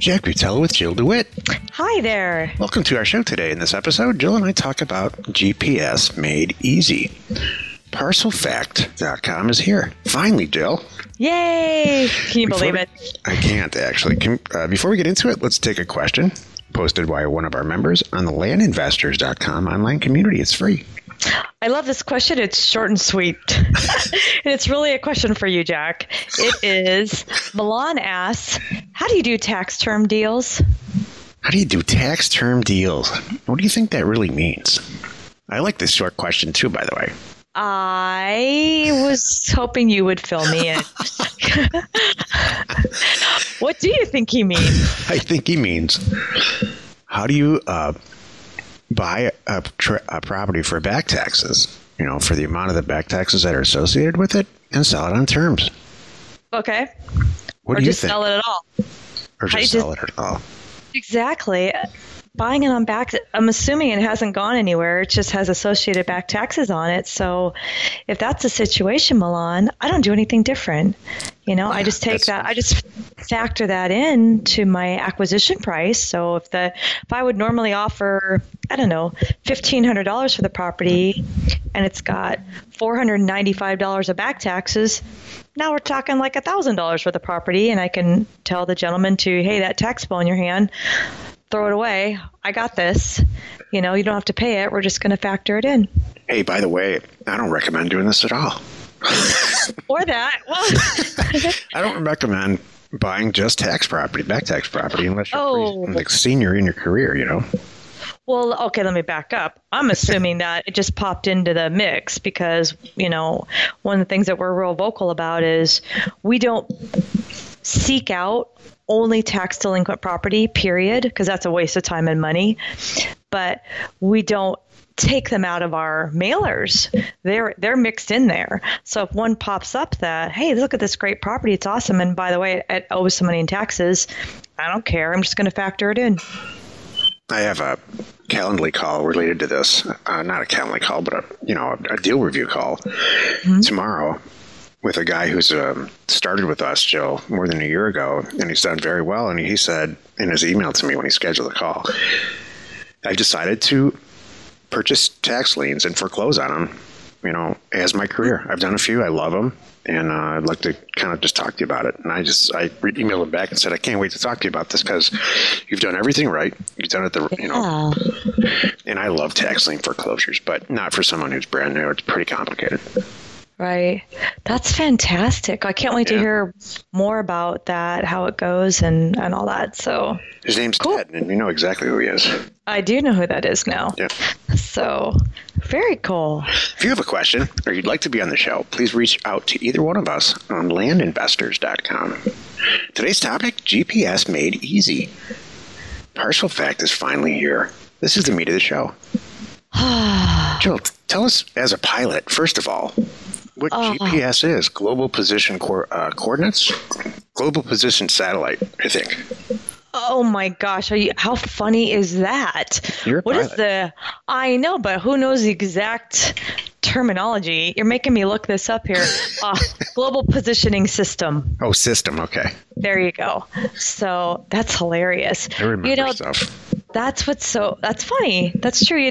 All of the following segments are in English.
Jack Butella with Jill DeWitt. Hi there. Welcome to our show today. In this episode, Jill and I talk about GPS made easy. Parcelfact.com is here. Finally, Jill. Yay! Can you believe it? I can't, actually. Before we get into it, let's take a question posted by one of our members on the landinvestors.com online community. It's free. I love this question. It's short and sweet. And it's really a question for you, Jack. It is, Milan asks, how do you do tax term deals? How do you do tax term deals? What do you think that really means? I like this short question too, by the way. I was hoping you would fill me in. What do you think he means? I think he means, how do you buy a property for back taxes, for the amount of the back taxes that are associated with it, and sell it on terms? Okay. What do you think? Or just sell it at all. Or just sell it at all. Exactly. Buying it on back, I'm assuming it hasn't gone anywhere. It just has associated back taxes on it. So if that's the situation, Milan, I don't do anything different. I just take that, I just factor that in to my acquisition price. So if I would normally offer, $1,500 for the property and it's got $495 of back taxes, now we're talking like $1,000 for the property, and I can tell the gentleman hey, that tax bill in your hand, throw it away. I got this. You don't have to pay it. We're just going to factor it in. Hey, by the way, I don't recommend doing this at all. Or that. Well, I don't recommend buying just back tax property, unless you're like senior in your career, Well, okay, let me back up. I'm assuming that it just popped into the mix because, one of the things that we're real vocal about is we don't seek out only tax delinquent property, period, because that's a waste of time and money. But we don't take them out of our mailers. They're mixed in there. So if one pops up that, hey, look at this great property, it's awesome, and by the way, it owes some money in taxes, I don't care. I'm just going to factor it in. I have a Calendly call related to this. Not a Calendly call, but a deal review call tomorrow with a guy who's started with us, Jill, more than a year ago, and he's done very well. And he said in his email to me when he scheduled the call, I've decided to purchase tax liens and foreclose on them, as my career. I've done a few. I love them. And I'd like to kind of just talk to you about it. And I emailed him back and said, I can't wait to talk to you about this because you've done everything right. You've done it and I love tax lien foreclosures, but not for someone who's brand new. It's pretty complicated. Right. That's fantastic. I can't wait to hear more about that, how it goes and all that. So his name's Ted, and you know exactly who he is. I do know who that is now. Yeah. So very cool. If you have a question or you'd like to be on the show, please reach out to either one of us on landinvestors.com. Today's topic, GPS made easy. Parcel Fact is finally here. This is the meat of the show. Jill, tell us as a pilot, first of all, what GPS is. Global Position Coordinates? Global Position Satellite, I think. Oh my gosh! How funny is that? You're a pilot. I know, but who knows the exact terminology? You're making me look this up here. Global Positioning System. Oh, system. Okay. There you go. So that's hilarious. I remember stuff. That's funny. That's true.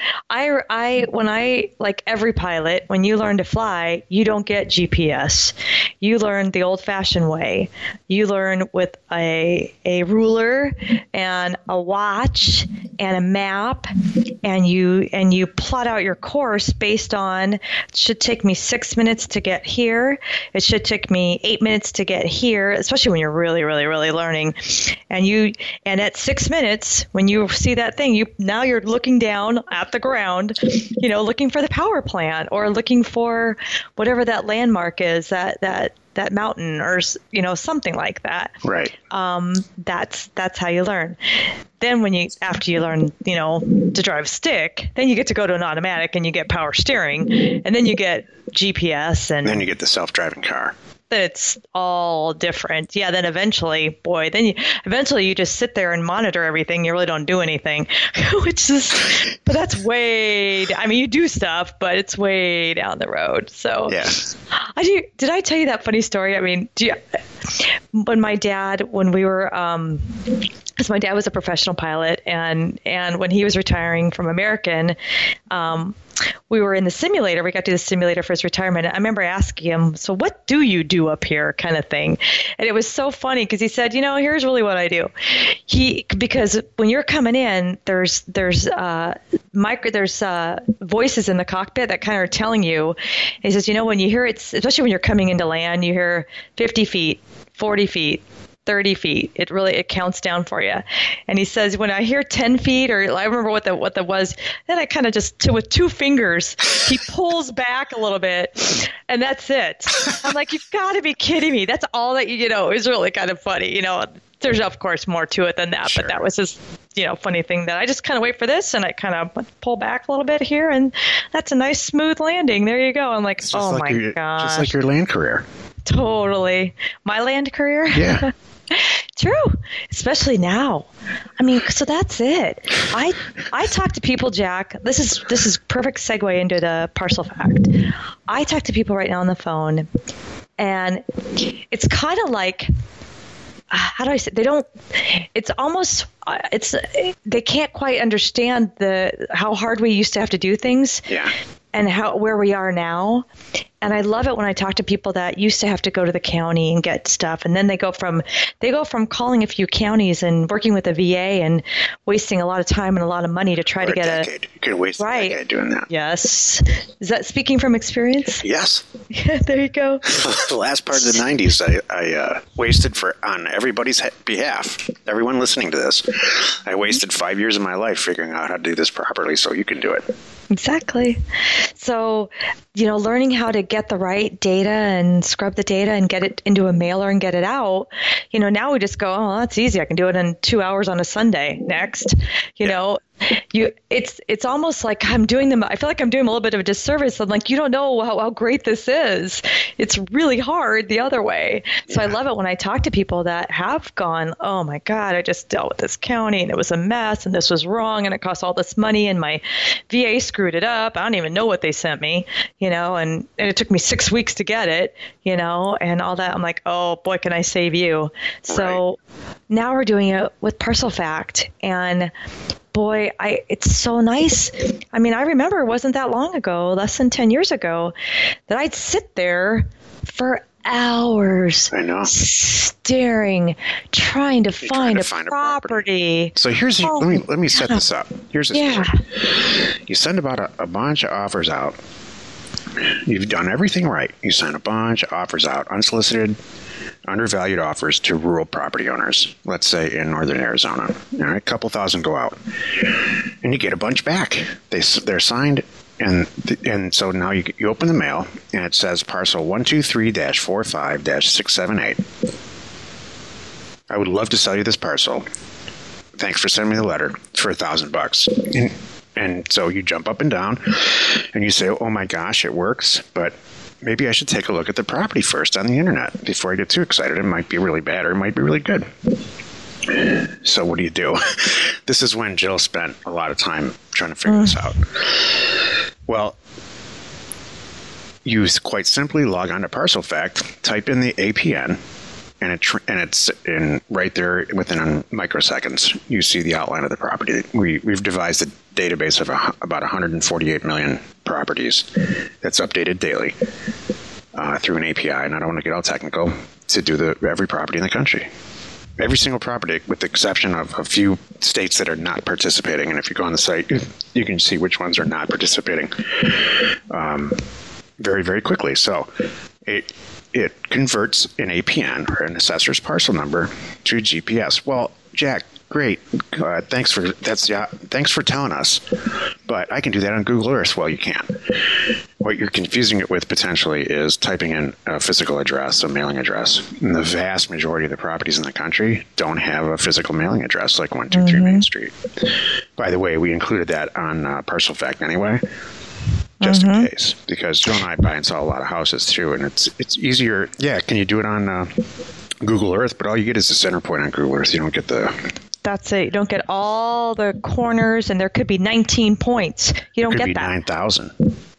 When like every pilot, when you learn to fly, you don't get GPS. You learn the old fashioned way. You learn with a ruler and a watch and a map, and you plot out your course based on, it should take me 6 minutes to get here. It should take me 8 minutes to get here, especially when you're really, really, really learning. And at 6 minutes, when you see that thing, you're looking down at the ground, looking for the power plant or looking for whatever that landmark is, that mountain or something like that. Right. That's how you learn. Then after you learn to drive a stick, then you get to go to an automatic and you get power steering, and then you get GPS, and then you get the self-driving car. It's all different. Yeah, then eventually you just sit there and monitor everything. You really don't do anything, but that's you do stuff, but it's way down the road. So yeah. Did I tell you that funny story? when my dad, when we were, because my dad was a professional pilot, and when he was retiring from American, we were in the simulator. We got to do the simulator for his retirement. I remember asking him, so what do you do up here, kind of thing? And it was so funny because he said, here's really what I do. Because when you're coming in, there's voices in the cockpit that kind of are telling you. He says, when you hear it, especially when you're coming into land, you hear 50 feet, 40 feet, 30 feet. It counts down for you. And he says, when I hear 10 feet, or I remember what that was, then I kind of just, with 2 fingers, he pulls back a little bit, and that's it. I'm like, you've got to be kidding me. That's all that, it was really kind of funny. There's, of course, more to it than that, Sure. But that was his, funny thing that I just kind of wait for this, and I kind of pull back a little bit here, and that's a nice smooth landing. There you go. I'm like, oh like my gosh. Just like your land career. Totally. My land career? Yeah. True, especially now. So that's it. I talk to people, Jack. This is perfect segue into the parcel fact. I talk to people right now on the phone, and it's kind of like, how do I say? It's almost. They can't quite understand how hard we used to have to do things. Yeah. And where we are now. And I love it when I talk to people that used to have to go to the county and get stuff, and then they go from calling a few counties and working with the VA and wasting a lot of time and a lot of money to try to get a decade. You could waste a decade doing that. Yes. Is that speaking from experience? Yes. Yeah, there you go. The last part of the 90s, I wasted on everybody's behalf. Everyone listening to this, I wasted 5 years of my life figuring out how to do this properly, so you can do it. Exactly. So, learning how to get the right data and scrub the data and get it into a mailer and get it out. Now we just go, oh, that's easy. I can do it in 2 hours on a Sunday. Next, it's almost like I'm doing them. I feel like I'm doing them a little bit of a disservice. I'm like, you don't know how great this is. It's really hard the other way. So I love it when I talk to people that have gone, oh my God, I just dealt with this county and it was a mess and this was wrong and it cost all this money and my VA screwed it up. I don't even know what they sent me, and it took me 6 weeks to get it, and all that. I'm like, oh boy, can I save you? So now we're doing it with Parcel Fact, and boy, it's so nice. I remember it wasn't that long ago, less than 10 years ago, that I'd sit there for hours. I know. Staring, trying to find a property. So let me set this up. Here's the story. You send about a bunch of offers out. You've done everything right. You send a bunch of offers out, unsolicited, undervalued offers to rural property owners, let's say in northern Arizona. All right, a couple thousand go out, and you get a bunch back. They're signed, and so now you open the mail, and it says parcel 123-45-678. I would love to sell you this parcel. Thanks for sending me the letter for $1,000. And so you jump up and down, and you say, oh my gosh, it works, but maybe I should take a look at the property first on the internet before I get too excited. It might be really bad or it might be really good. So what do? This is when Jill spent a lot of time trying to figure this out. Well, you quite simply log on to Parcel Fact, type in the APN, and it's in right there within microseconds. You see the outline of the property. We've devised a database of about 148 million properties that's updated daily through an API. And I don't want to get all technical, to do every property in the country. Every single property, with the exception of a few states that are not participating. And if you go on the site, you can see which ones are not participating very, very quickly. So it converts an APN, or an assessor's parcel number, to a GPS. Well, Jack, great. Thanks for telling us. But I can do that on Google Earth. Well, you can't. What you're confusing it with potentially is typing in a physical address, a mailing address. And the vast majority of the properties in the country don't have a physical mailing address, like 123 Main Street. By the way, we included that on Parcel Fact anyway, just in case, because Joe and I buy and sell a lot of houses too, and it's easier. Yeah, can you do it on Google Earth? But all you get is the center point on Google Earth. You don't get the... That's it. You don't get all the corners, and there could be 19 points. You don't get that. 9,000.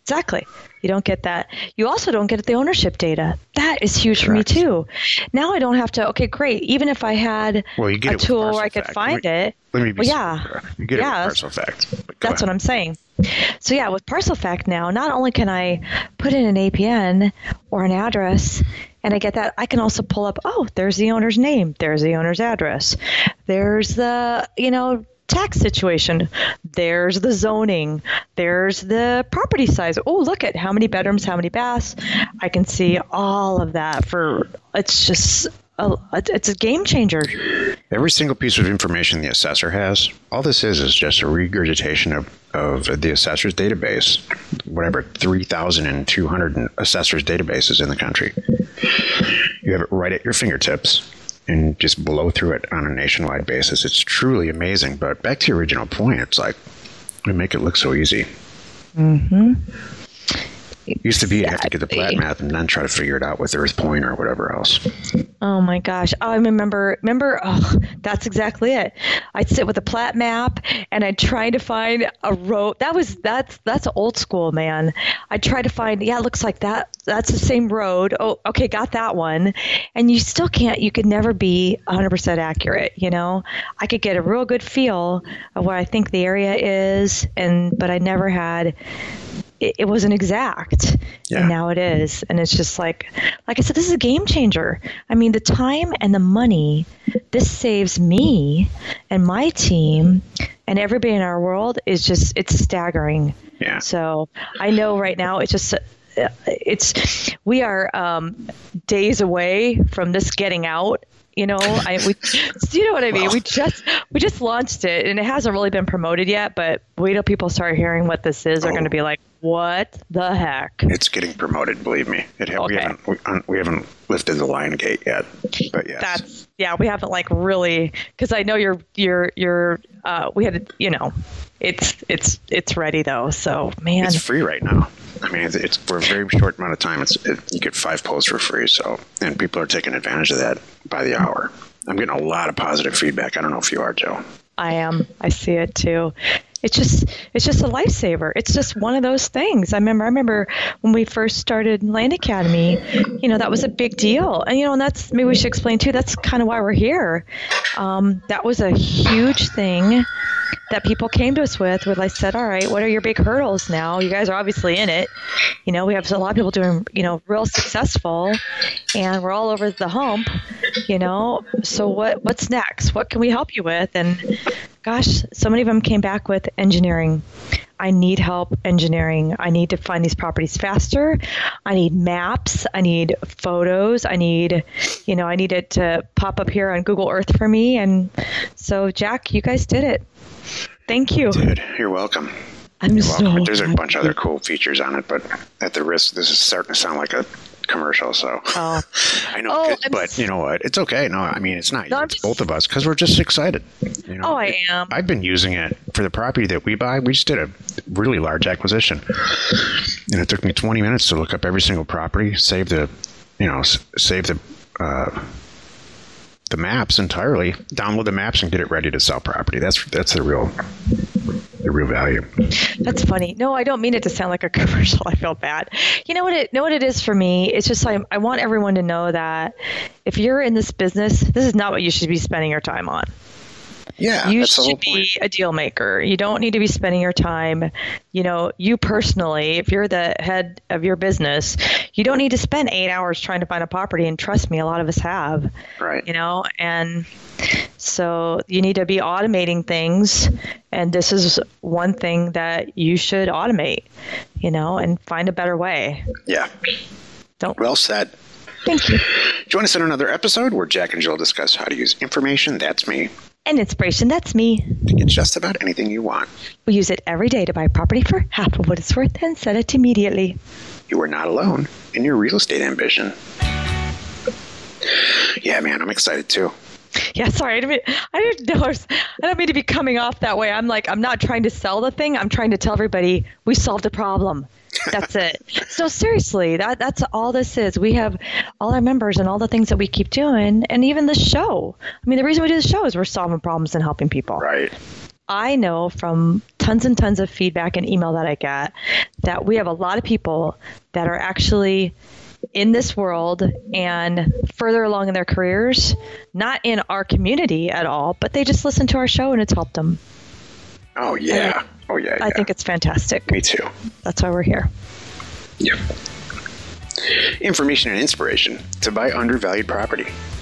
Exactly. You don't get that. You also don't get the ownership data. That is huge for me Correct. too. Now I don't have to. Okay, great. Even if I had Well, you get a it with tool where I could ParcelFact. find it. Let me be Well, yeah. simple. You get it with ParcelFact. That's what I'm saying. So yeah, with ParcelFact now, not only can I put in an APN or an address and I get that, I can also pull up, oh, there's the owner's name, there's the owner's address, there's the, tax situation, there's the zoning, there's the property size. Oh, look at how many bedrooms, how many baths. I can see all of that it's just it's a game changer. Every single piece of information the assessor has, all this is just a regurgitation of the assessor's database, whatever, 3,200 assessors databases in the country. You have it right at your fingertips and just blow through it on a nationwide basis. It's truly amazing. But back to your original point, it's like, we make it look so easy. Mm-hmm. Used to be you have to get the plat map and then try to figure it out with EarthPoint or whatever else. Oh my gosh. Oh, I remember, that's exactly it. I'd sit with a plat map and I'd try to find a road. That's old school, man. I'd try to find, it looks like that's the same road. Oh, okay, got that one. And you still you could never be 100% accurate, I could get a real good feel of where I think the area is, but I never had. It wasn't exact, and now it is. And it's just like I said, this is a game changer. I mean, the time and the money this saves me and my team and everybody in our world is just, it's staggering. Yeah. So I know right now we are days away from this getting out. You know what I mean? Well, we just launched it, and it hasn't really been promoted yet. But wait till people start hearing what this is. They're going to be like, "What the heck?" It's getting promoted. Believe me, Okay. We haven't lifted the lion gate yet. But yes, we haven't really, because I know we had it's ready though. So man, it's free right now. I mean, it's for a very short amount of time. You get 5 posts for free. So, and people are taking advantage of that by the hour. I'm getting a lot of positive feedback. I don't know if you are, Joe. I am. I see it too. It's just a lifesaver. It's just one of those things. I remember when we first started Land Academy, that was a big deal. And, and that's, maybe we should explain too, that's kind of why we're here. That was a huge thing that people came to us with, where I said, all right, what are your big hurdles now? You guys are obviously in it. We have a lot of people doing, real successful, and we're all over the hump, so what's next? What can we help you with? And gosh, so many of them came back with engineering. I need help engineering. I need to find these properties faster. I need maps. I need photos. I need it to pop up here on Google Earth for me. And so, Jack, you guys did it. Thank you. Dude, you're welcome. You're welcome. There's a bunch of other cool features on it, but at the risk, this is starting to sound like a commercial. So I know, but you know what? It's okay. No, I mean, it's not you. It's both of us, because we're just excited. I am. I've been using it for the property that we buy. We just did a really large acquisition, and it took me 20 minutes to look up every single property, save the maps entirely, download the maps, and get it ready to sell property. That's the real value. That's funny. No, I don't mean it to sound like a commercial. I feel bad. You know what it is for me? It's just I want everyone to know that if you're in this business, this is not what you should be spending your time on. Yeah, you should be a deal maker. You don't need to be spending your time, you personally, if you're the head of your business, you don't need to spend 8 hours trying to find a property. And trust me, a lot of us have, right. And so you need to be automating things. And this is one thing that you should automate, and find a better way. Yeah. Well said. Thank you. Join us in another episode where Jack and Jill discuss how to use information, that's me, and inspiration, that's me, to get just about anything you want. We use it every day to buy property for half of what it's worth and sell it immediately. You are not alone in your real estate ambition. Yeah, man, I'm excited too. Yeah, sorry. I don't mean to be coming off that way. I'm not trying to sell the thing. I'm trying to tell everybody we solved a problem. That's it. So seriously, that's all this is. We have all our members and all the things that we keep doing, and even the show. I mean, the reason we do the show is we're solving problems and helping people. Right. I know from tons and tons of feedback and email that I get that we have a lot of people that are actually in this world and further along in their careers, not in our community at all, but they just listen to our show and it's helped them. Oh, yeah. I think it's fantastic. Me too. That's why we're here. Yep. Information and inspiration to buy undervalued property.